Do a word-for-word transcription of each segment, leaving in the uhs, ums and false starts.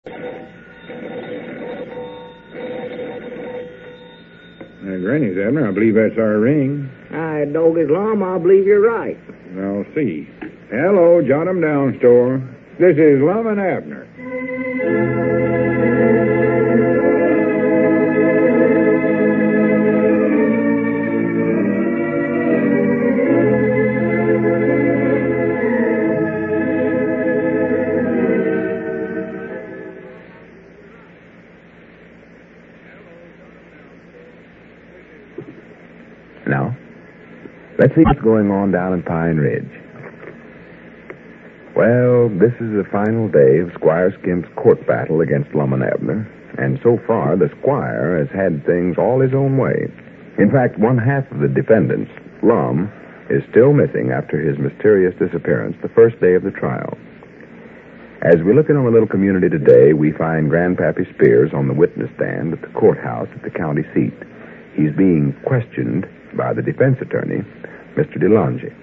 Uh, Granny's, Abner. I believe that's our ring. I dog his lum, I believe you're right. I'll see. Hello, jot 'em down, store. This is Lum and Abner. Now, let's see what's going on down in Pine Ridge. Well, this is the final day of Squire Skimp's court battle against Lum and Abner, and so far the Squire has had things all his own way. In fact, one half of the defendants, Lum, is still missing after his mysterious disappearance the first day of the trial. As we look in on the little community today, we find Grandpappy Spears on the witness stand at the courthouse at the county seat. He's being questioned by the defense attorney, Mister DeLonge.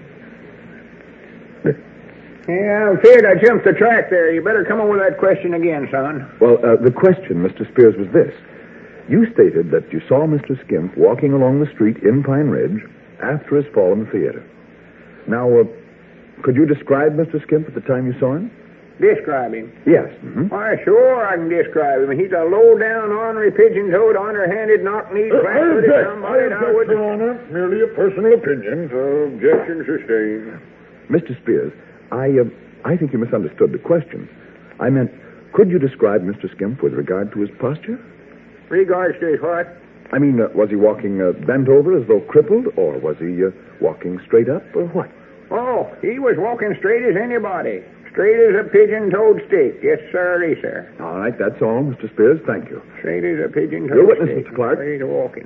Yeah, I'm feared I jumped the track there. You better come over that question again, son. Well, uh, the question, Mister Spears, was this. You stated that you saw Mister Skimp walking along the street in Pine Ridge after his fall in the theater. Now, uh, could you describe Mister Skimp at the time you saw him? Describe him? Yes. Mm-hmm. Why, sure I can describe him. He's a low-down, ornery, pigeon-toed, underhanded, knock-kneed, Uh, flat-footed object. somebody. I that I object, would... Your Honor. Merely a personal opinion. Uh, objection sustained. Mister Spears, I, uh, I think you misunderstood the question. I meant, could you describe Mister Skimp with regard to his posture? Regards to his what? I mean, uh, was he walking uh, bent over as though crippled, or was he uh, walking straight up, or what? Oh, he was walking straight as anybody. Straight as a pigeon-toed stick. Yes, sir, sir. All right, that's all, Mister Spears. Thank you. Straight as a pigeon-toed Your witness, stick. Mister Clark. Straight walking.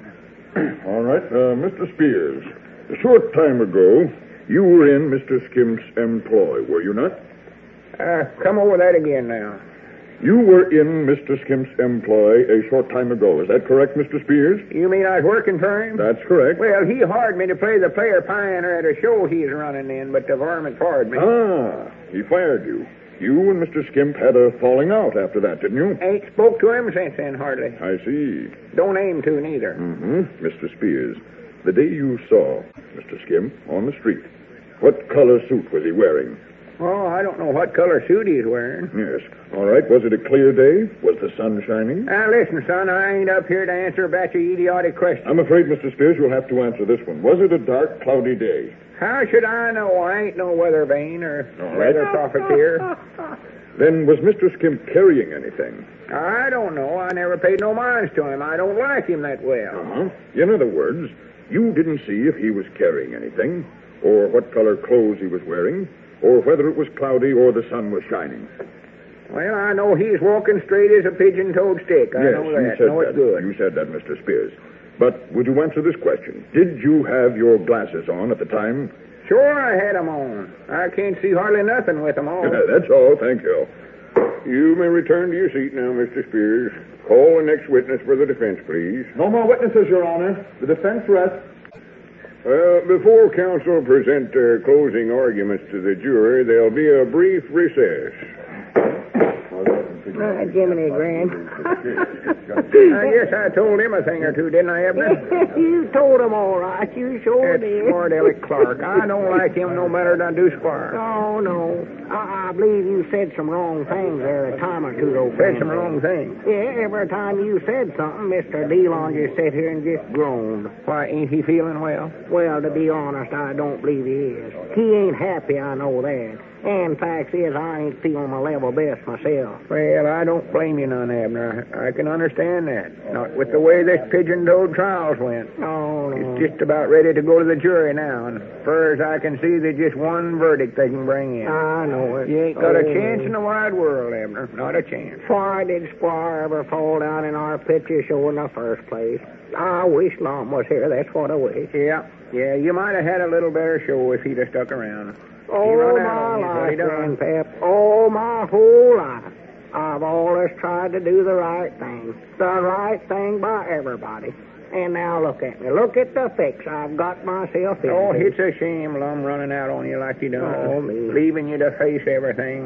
All right, uh, Mister Spears. A short time ago, you were in Mister Skimp's employ, were you not? Uh, come over that again now. You were in Mister Skimp's employ a short time ago. Is that correct, Mister Spears? You mean I was working for him? That's correct. Well, he hired me to play the player pioneer at a show he's running in, but the varmint fired me. Ah, he fired you. You and Mister Skimp had a falling out after that, didn't you? Ain't spoke to him since then, hardly. I see. Don't aim to neither. Mm-hmm. Mister Spears, the day you saw Mister Skimp on the street, what color suit was he wearing? Oh, I don't know what color suit he's wearing. Yes. All right. Was it a clear day? Was the sun shining? Now, listen, son, I ain't up here to answer a batch of idiotic questions. I'm afraid, Mister Spears, you'll have to answer this one. Was it a dark, cloudy day? How should I know? I ain't no weather vane or All right. weather profiteer. Then was Mister Skimp carrying anything? I don't know. I never paid no minds to him. I don't like him that well. Uh-huh. In other words, you didn't see if he was carrying anything, or what color clothes he was wearing, or whether it was cloudy or the sun was shining. Well, I know he's walking straight as a pigeon-toed stick. I yes, know you that. said know that. it's good. You said that, Mister Spears. But would you answer this question? Did you have your glasses on at the time? Sure, I had 'em on. I can't see hardly nothing with 'em on. That's all. Thank you. You may return to your seat now, Mister Spears. Call the next witness for the defense, please. No more witnesses, Your Honor. The defense rests. Well, before counsel present their closing arguments to the jury, there'll be a brief recess. Ah, Jiminy Grant. I guess I told him a thing or two, didn't I, Abner? You told him all right. You sure That's did. smart Elliot Clark. I don't like him no better than I do Squire. Oh, no. I, I believe you said some wrong things there a time or two, though. Said some wrong things. Yeah, every time you said something, Mister Delon just sat here and just groaned. Why, ain't he feeling well? Well, to be honest, I don't believe he is. He ain't happy, I know that. And fact is, I ain't feeling my level best myself. Well, I don't blame you none, Abner. I can understand that. Not with the way this pigeon-toed trials went. Oh, no. It's just about ready to go to the jury now, and as far as I can see, there's just one verdict they can bring in. I know it. You ain't got a Oh. chance in the wide world, Abner. Not a chance. Why did Squire ever fall down in our picture show in the first place? I wish Lum was here, that's what I wish. Yeah, yeah, you might have had a little better show if he'd have stuck around. Oh, He run my out on you, so he life, done. Grandpap. Oh, my whole life. I've always tried to do the right thing. The right thing by everybody. And now look at me. Look at the fix I've got myself into. Oh, it's a shame, Lum, running out on you like you done. Oh, me. Leaving you to face everything.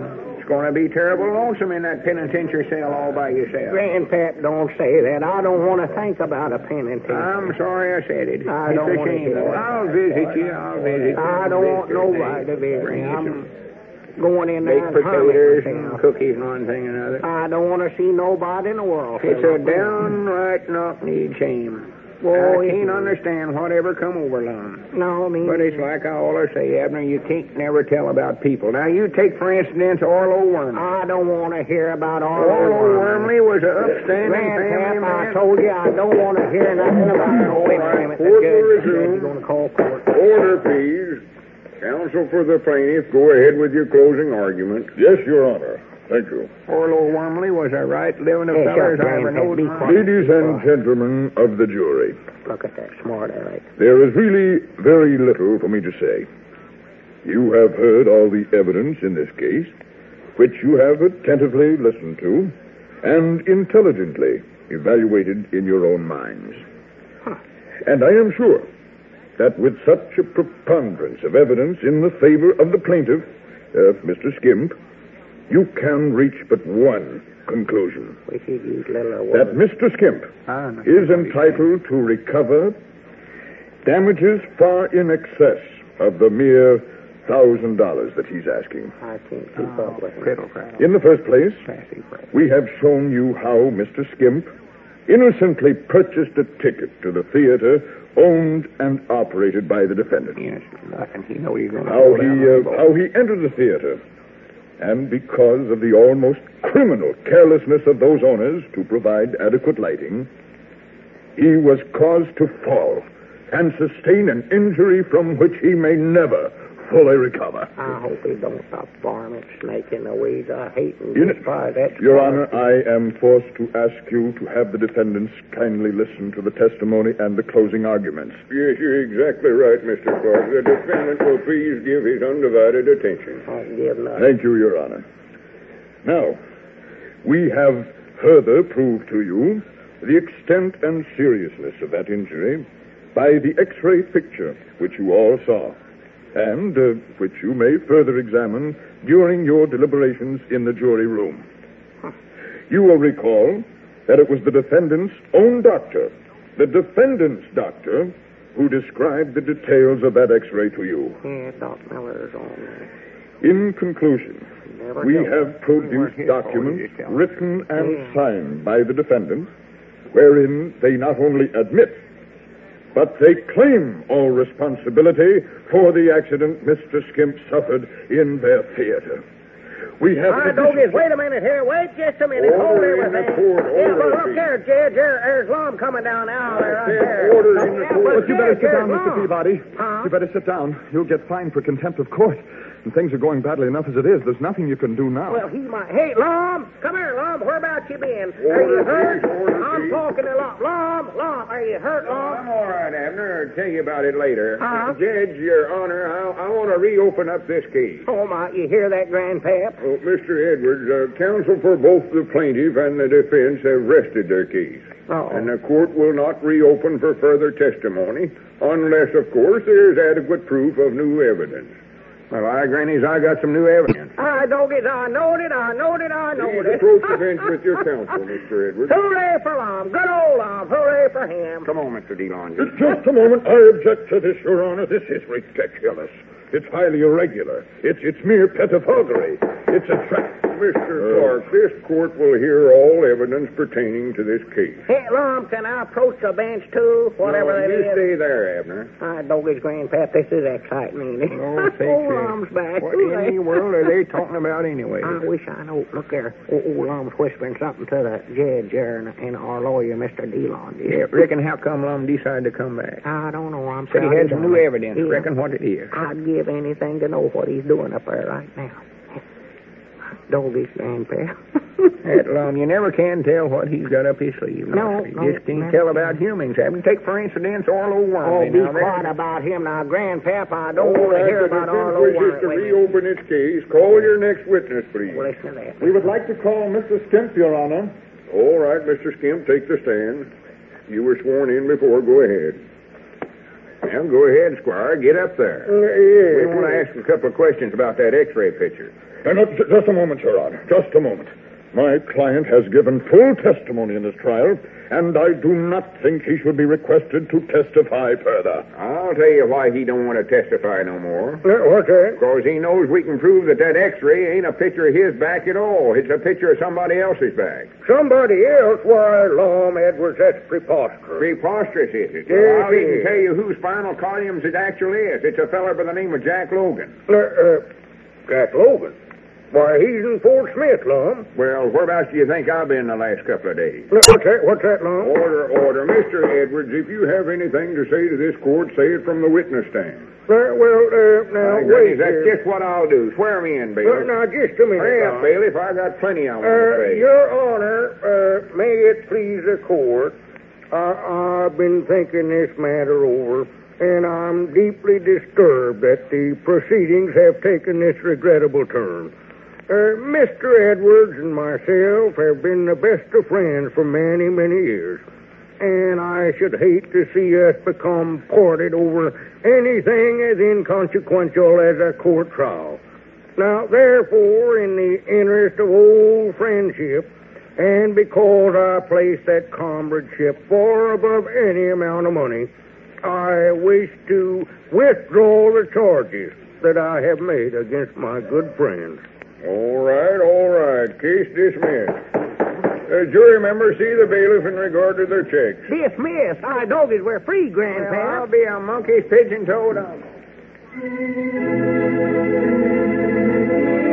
going to be terrible lonesome in that penitentiary cell all by yourself. Grandpap, don't say that. I don't want to think about a penitentiary. I'm sorry I said it. I it's don't a wanna shame. hear though. that. I'll visit you. I'll visit you. I don't want Visit you. nobody to visit Bring me. you I'm some going in there baked and harming potatoes and myself. cookies and one thing and another. I don't want to see nobody in the world. It's a downright knock-kneed shame. Oh, I it can't is. understand whatever come over Lum. No, me. But it's like I always say, Abner, you can't never tell about people. Now, you take, for instance, Orlo Wormley. I don't want to hear about all Orlo Wormley was an upstanding family Grandpap, I man. told you I don't want to hear nothing about it. All Wait a right, minute. court The will judge resume. said you're going to call court. Order, please. Counsel for the plaintiff, go ahead with your closing argument. Yes, Your Honor. Thank you. Orlo Wormley was a right living Hey, feller as shut I ever up, knowed. Grandpap. Be in my quiet. life. Ladies and gentlemen of the jury, Look at that smart aleck. there is really very little for me to say. You have heard all the evidence in this case, which you have attentively listened to and intelligently evaluated in your own minds. And I am sure that with such a preponderance of evidence in the favor of the plaintiff, uh, Mister Skimp, you can reach but one conclusion. We should use littler That words. Mister Skimp I understand is what he's entitled to recover damages far in excess of the mere thousand dollars that he's asking. I can't keep up with him. Fiddle crap. In the first place, Sassy crap. we have shown you how Mister Skimp innocently purchased a ticket to the theater owned and operated by the defendant. Yes, nothing. He know he's going to How he, uh, how he entered the theater. And because of the almost criminal carelessness of those owners to provide adequate lighting, he was caused to fall and sustain an injury from which he may never fully recover. I hope he don't stop varmint, snake in the weeds. I hate and You know- despise that. Your Honor, I am forced to ask you to have the defendants kindly listen to the testimony and the closing arguments. Yes, you're exactly right, Mister Clark. The defendant will please give his undivided attention. I don't give nothing. Thank you, Your Honor. Now, we have further proved to you the extent and seriousness of that injury by the X-ray picture, which you all saw, and uh, which you may further examine during your deliberations in the jury room. You will recall that it was the defendant's own doctor, the defendant's doctor, who described the details of that X-ray to you. Yeah, Doc Miller's on there. In conclusion, Never we know. have produced His documents fault, you tell me. written and Yeah. signed by the defendant, wherein they not only admit, but they claim all responsibility for the accident Mister Skimp suffered in their theater. We have... All right, Dogies, wait a minute here. Wait just a minute. Hold Order in the everything. court, Yeah, order, but look please. here, Judge. There, there's Lum coming down now. There, right said there. order in the Yeah, court. but But you better Judge, sit down, there's Mister Lum. Peabody. Huh? You better sit down. You'll get fined for contempt of court. And things are going badly enough as it is. There's nothing you can do now. Well, he might. Hey, Lum, come here, Lum. Whereabouts you been? Are you Order, hurt? please, order, I'm please. talking to Lum. Lum, Lum, are you hurt, I'm Lum? all right, Abner. I'll tell you about it later. Uh-huh. Judge, Your Honor, I, I want to reopen up this case. Oh, my, you hear that, Grandpap? Oh, Mister Edwards, uh, counsel for both the plaintiff and the defense have rested their case. Oh. And the court will not reopen for further testimony unless, of course, there is adequate proof of new evidence. Well, I, Grannies, I got some new evidence. All right, Dogies, I knowed it, I knowed it, I knowed Please it. approach the bench with your counsel, Mister Edwards. Hooray for Lum. Good old Lum. Hooray for him. Come on, Mister DeLong. Just a moment. I object to this, Your Honor. This is ridiculous. It's highly irregular. It's it's mere pettifoggery. It's a trap. Mister Clark, this court will hear all evidence pertaining to this case. Hey, Lum, can I approach the bench, too? Whatever no, that you is. stay there, Abner. All right, Dogies, Grandpap, this is exciting, ain't it? Oh, sakes, oh, uh, Lum's back. What in the world are they talking about anyway? I wish I know. Look there. Old, old Lum's whispering something to the judge there and, and our lawyer, Mister DeLong. Yeah, reckon how come Lum decided to come back? I don't know. I'm Said he sorry, had some don't new I? evidence. Yeah. Reckon what it is. I'd give anything to know what he's doing up there right now. Dogies, Grandpap. That Lum, you never can tell what he's got up his sleeve. No, You no, just can't no. tell about humans. Haven't take, for instance, Orlo Oh, Wormley. be now, there- quiet about him now, Grandpap. I don't All want to right, hear the about defense Arlo wishes to Wormley. reopen its case. Call your next witness, please. Well, listen to that. We would like to call Mister Skimp, Your Honor. All right, Mister Skimp, take the stand. You were sworn in before. Go ahead. Now, go ahead, Squire. Get up there. We want to ask a couple of questions about that X-ray picture. Uh, no, j- just a moment, Your Honor. Just a moment. My client has given full testimony in this trial, and I do not think he should be requested to testify further. I'll tell you why he don't want to testify no more. Uh, what's that? Because he knows we can prove that that X-ray ain't a picture of his back at all. It's a picture of somebody else's back. Somebody else? Why, Lom Edwards, that's preposterous. Preposterous, is it? Yes, Well, I'll it even is. tell you whose spinal columns it actually is. It's a feller by the name of Jack Logan. Uh, uh, Jack Logan. Why, he's in Fort Smith, Lom. Well, whereabouts do you think I've been the last couple of days? Look, What's that? What's that, Lom? Order, order. Mister Edwards, if you have anything to say to this court, say it from the witness stand. Uh, well, uh, now, My wait goodness, that's here. just what I'll do. Swear me in, Well, bailiff. now, just a minute, Hurry up, Lom. bailiff. I got plenty I want to Uh, say. Your Honor, uh, may it please the court, uh, I've been thinking this matter over, and I'm deeply disturbed that the proceedings have taken this regrettable turn. Uh, Mister Edwards and myself have been the best of friends for many, many years, and I should hate to see us become parted over anything as inconsequential as a court trial. Now, therefore, in the interest of old friendship, and because I place that comradeship far above any amount of money, I wish to withdraw the charges that I have made against my good friends. All right, all right. Case dismissed. Uh, jury members, see the bailiff in regard to their checks. Dismissed. Our doggies were free, Well, I'll be a monkey's pigeon-toed uncle.